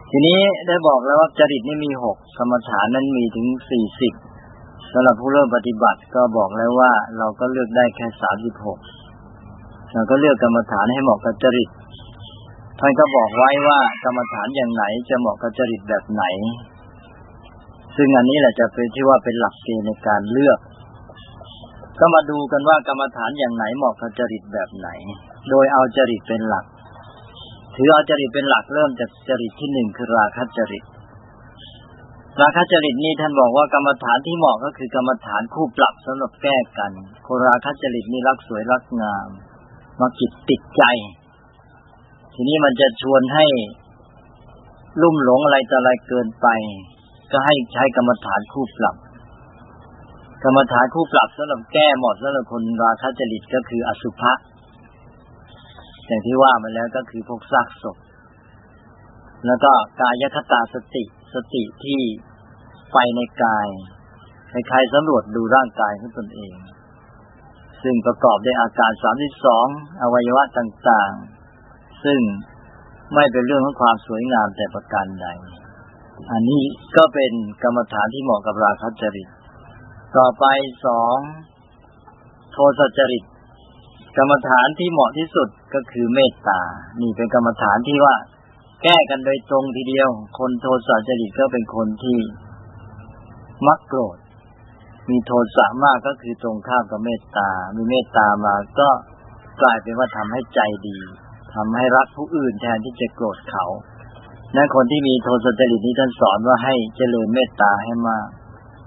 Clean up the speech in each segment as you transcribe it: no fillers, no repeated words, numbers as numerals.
ทีนี้ได้บอกแล้วว่าจริตนี่มี6กรรมฐานนั้นมีถึง40สำหรับผู้เริ่มปฏิบัติก็บอกแล้วว่าเราก็เลือกได้แค่36เราก็เลือกกรรมฐานให้เหมาะกับจริตท่านก็บอกไว้ว่ากรรมฐานอย่างไหนจะเหมาะกับจริตแบบไหนซึ่งอันนี้แหละจะเป็นที่ว่าเป็นหลักเกณฑ์ในการเลือกก็มาดูกันว่ากรรมฐานอย่างไหนเหมาะกับจริตแบบไหนโดยเอาจริตเป็นหลักถือเอาจริตเป็นหลักเริ่มจากจริตที่1คือราคะจริตราคะจริตนี่ท่านบอกว่ากรรมฐานที่เหมาะก็คือกรรมฐานคู่ปรับสำหรับแก้กันคนราคะจริตนี่รักสวยรักงามมักจิตติดใจทีนี้มันจะชวนให้ลุ่มหลงอะไรต่ออะไรเกินไปก็ให้ใช้กรรมฐานคู่ปรับกรรมฐานคู่ปรับสำหรับแก้หมดสำหรับคนราคะจริตก็คืออสุภะอย่างที่ว่ามาแล้วก็คือพวกซากศพแล้วก็กายคตาสติที่ไปในกายใครๆสำรวจดูร่างกายของตนเองซึ่งประกอบด้วยอาการ32อวัยวะต่างๆซึ่งไม่เป็นเรื่องของความสวยงามแต่ประการใดอันนี้ก็เป็นกรรมฐานที่เหมาะกับราคะจริตต่อไป2โทสะจริตกรรมฐานที่เหมาะที่สุดก็คือเมตตานี่เป็นกรรมฐานที่ว่าแก้กันโดยตรงทีเดียวคนโทสะจริตก็เป็นคนที่มักโกรธมีโทสะมากก็คือตรงข้ามกับเมตตามีเมตตามาก็กลายเป็นว่าทำให้ใจดีทำให้รักผู้อื่นแทนที่จะโกรธเขานั่นคนที่มีโทสะจริตนี้ท่านสอนว่าให้เจริญเมตตาให้มาก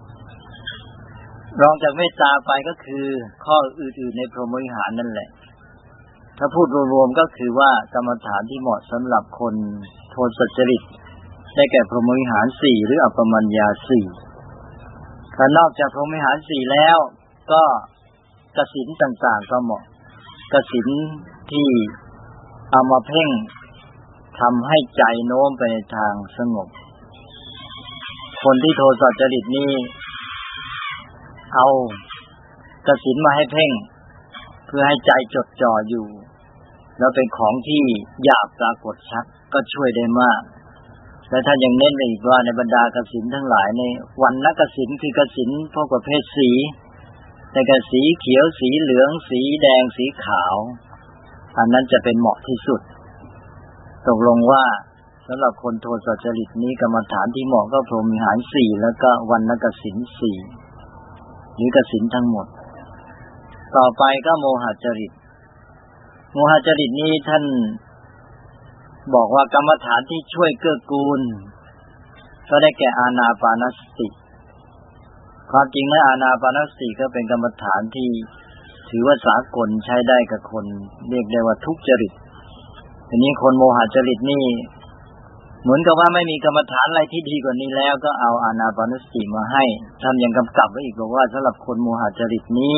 รองจากเมตตาไปก็คือข้ออื่นๆในพรหมวิหารนั่นแหละถ้าพูดรวมๆก็คือว่ากรรมฐานที่เหมาะสำหรับคนโทสะจริตได้แก่พรหมวิหาร4หรืออัปปมัญญา4ถ้านอกจากพรหมวิหาร4แล้วก็กสิณต่างๆก็เหมาะกสิณที่เอามาเพ่งทำให้ใจโน้มไปในทางสงบคนที่โทสะจริตนี้เอากสิณมาให้เพ่งเพื่อให้ใจจดจ่ออยู่แล้วเป็นของที่หยาบปรากฏชัดก็ช่วยได้มากและท่านยังเน้นอีกว่าในบรรดากสิณทั้งหลายในวรรณกสิณคือกสิณพวกประเภทสีแต่กสีเขียวสีเหลืองสีแดงสีขาวอันนั้นจะเป็นเหมาะที่สุดตกลงว่าสำหรับคนโทสะจริตนี้กรรมฐานที่เหมาะก็พรหมวิหาร4แล้วก็วรรณกสิณ4หรือกสิณทั้งหมดต่อไปก็โมหจริตโมหจริตนี้ท่านบอกว่ากรรมฐานที่ช่วยเกื้อกูลก็ได้แก่อานาปานสติความจริงแล้วอานาปานสติก็เป็นกรรมฐานที่ถือว่าสากลใช้ได้กับคนเรียกได้ว่าทุกจริตทีนี้คนโมหจริตนี่เหมือนกับว่าไม่มีกรรมฐานอะไรที่ดีกว่านี้แล้วก็เอาอานาปานสติมาให้ทำยังกำกับไว้อีกบอกว่าสำหรับคนโมหจริตนี้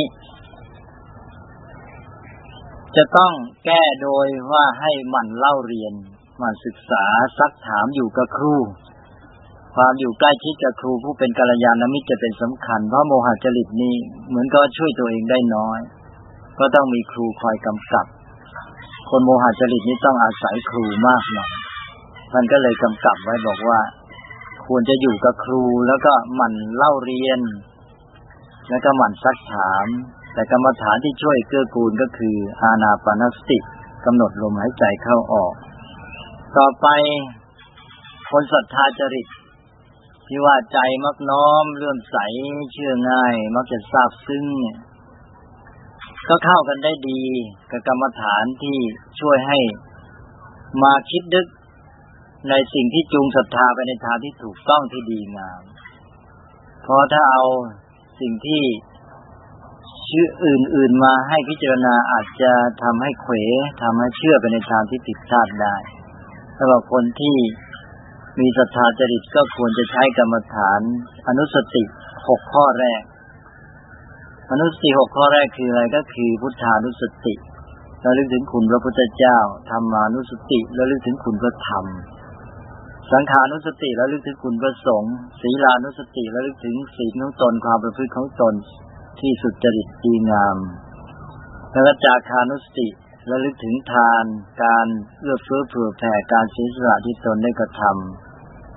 จะต้องแก้โดยว่าให้หมั่นเล่าเรียนหมั่นศึกษาซักถามอยู่กับครูความอยู่ใกล้ชิดกับครูผู้เป็นกัลยาณมิตรจะเป็นสำคัญเพราะโมหจริตนี้เหมือนกับช่วยตัวเองได้น้อยก็ต้องมีครูคอยกำกับคนโมหจริตนี้ต้องอาศัยครูมากหน่อยท่านก็เลยกำกับไว้บอกว่าควรจะอยู่กับครูแล้วก็หมั่นเล่าเรียนแล้วก็หมั่นซักถามแต่กรรมฐานที่ช่วยเกื้อกูลก็คืออานาปานสติกำหนดลมหายใจเข้าออกต่อไปคนศรัทธาจริตที่ว่าใจมักน้อมเลื่อมใสเชื่อง่ายมักจะซาบซึ้งก็เข้ากันได้ดีกับกรรมฐานที่ช่วยให้มาคิดนึกในสิ่งที่จูงศรัทธาไปในทางที่ถูกต้องที่ดีงามเพราะถ้าเอาสิ่งที่ชื่ออื่นๆมาให้พิจารณาอาจจะทำให้เขวทำให้เชื่อไปในทางที่ผิดพลาดได้สำหรับคนที่มีศรัทธาจริตก็ควรจะใช้กรรมฐานอนุสติ6ข้อแรกอนุสติ6ข้อแรกคืออะไรก็คือพุทธานุสติระลึกถึงคุณพระพุทธเจ้าธรรมานุสติระลึกถึงคุณพระธรรมสังขานุสติระลึกถึงคุณพระสงฆ์ศีลานุสติระลึกถึงศีลของตนความประพฤติของตนที่สุจริตดีงามแล้วก็จาคานุสติระลึกถึงทานการเอื้อเฟื้อเผื่อแผ่การเสียสละที่ตนได้กระท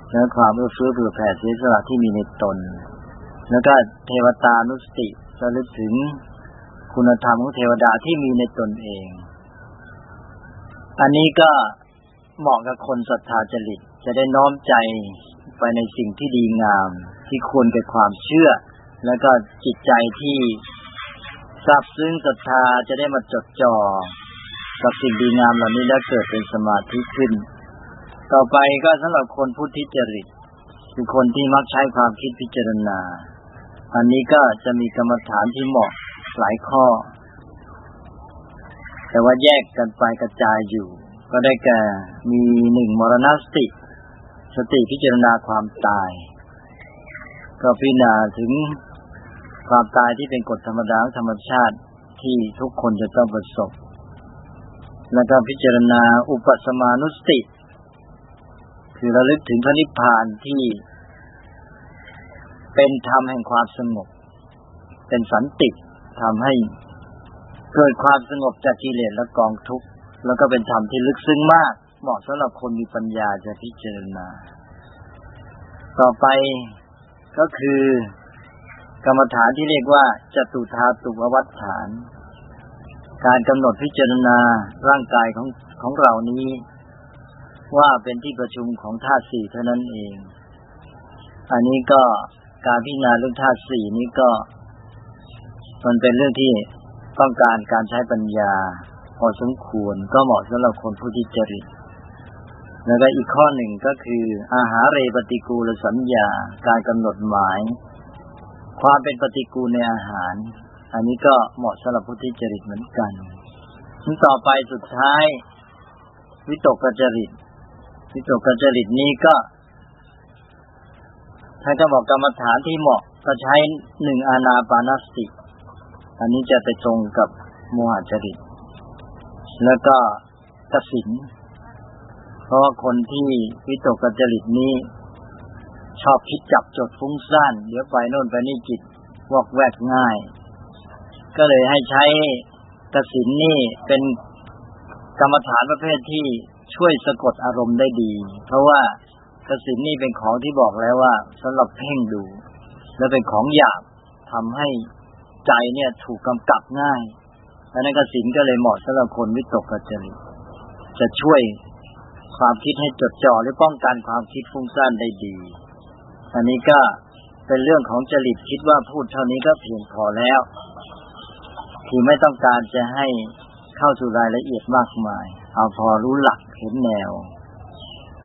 และความเอื้อเฟื้อเผื่อแผ่เสียสละที่มีในตนแล้วก็เทวตานุสติระลึกถึงคุณธรรมของเทวดาที่มีในตนเองอันนี้ก็เหมาะกับคนศรัทธาจริตจะได้น้อมใจไปในสิ่งที่ดีงามที่ควรแก่ความเชื่อแล้วก็จิตใจที่ซาบซึ้งศรัทธาจะได้มาจดจ่อกับสิ่งดีงามเหล่านี้แล้วเกิดเป็นสมาธิขึ้นต่อไปก็สำหรับคนพุทธิจริตคือคนที่มักใช้ความคิดพิจารณาอันนี้ก็จะมีกรรมฐานที่เหมาะหลายข้อแต่ว่าแยกกันไปกระจายอยู่ก็ได้แก่มี1มรณสติสติพิจารณาความตายก็พิจารณาถึงความตายที่เป็นกฎธรรมดาธรรมชาติที่ทุกคนจะต้องประสบแล้วก็พิจารณาอุปสมานุสติคือระลึกถึงพระนิพพานที่เป็นธรรมแห่งความสงบเป็นสันติทำให้เกิดความสงบจากกิเลสและกองทุกข์แล้วก็เป็นธรรมที่ลึกซึ้งมากเหมาะสำหรับคนมีปัญญาจะพิจารณาต่อไปก็คือกรรมฐานที่เรียกว่าจตุธาตุวัฏฐานการกำหนดพิจารณาร่างกายของเรานี้ว่าเป็นที่ประชุมของธาตุ4เท่านั้นเองอันนี้ก็การพิจารณาเรื่องธาตุ4นี้ก็มันเป็นเรื่องที่ต้องการการใช้ปัญญาพอสมควรก็เหมาะสำหรับคนผู้ที่จริตแล้วก็อีกข้อหนึ่งก็คืออาหารเรปฏิกูลสัญญาการกำหนดหมายความเป็นปฏิกูลในอาหารอันนี้ก็เหมาะสำหรับผู้ที่จริตเหมือนกันต่อไปสุดท้ายวิตกจริตวิตกจริตนี้ก็ถ้าจะบอกกรรมฐานที่เหมาะก็ใช้1อานาปานสติอันนี้จะไปตรงกับโมหจริตแล้วก็กสิณเพราะว่าคนที่วิตกจริตนี้ชอบคิดจับจดฟุ้งซ่านเดี๋ยวไปโน่นไปนี่จิตวอกแวกง่ายก็เลยให้ใช้กสิณนี่เป็นกรรมฐานประเภทที่ช่วยสะกดอารมณ์ได้ดีเพราะว่ากสิณนี่เป็นของที่บอกแล้วว่าสำหรับเพ่งดูและเป็นของหยาบทำให้ใจเนี่ยถูกกำกับง่ายดังนั้นกสิณก็เลยเหมาะสำหรับคนวิตกจริตจะช่วยความคิดให้จดจ่อหรือป้องกันความคิดฟุ้งซ่านได้ดีอันนี้ก็เป็นเรื่องของจริตคิดว่าพูดเท่านี้ก็เพียงพอแล้วที่ไม่ต้องการจะให้เข้าสู่รายละเอียดมากมายเอาพอรู้หลักเห็นแนว